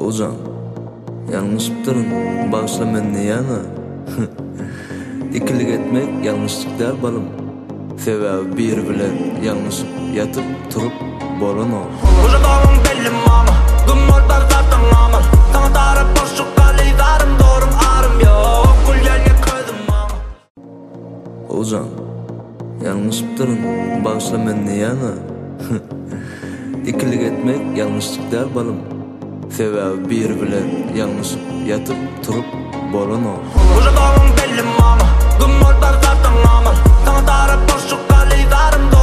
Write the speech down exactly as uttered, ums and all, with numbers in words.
Oğuzhan, yanlışıptırın, bağışla meni yana. İkilik etmek yanlışlık der balım. Sebebi bir bilen yanlışıp yatıp turup bolun o. Uca doğum bellim mama, gümoltar zaten amal. Sana tarıp boşluk kalıydarım, doğrum arım yok. Kul gelge koydum mama. Oğuzhan, yanlışıptırın, bağışla meni yana. İkilik etmek yanlışlık der balım. Sebebi bir bilen yanlışıp yatıp turup bolun o. Uca doğum bellim mama, gümoltar zaten amal. Sana tarıp boşluk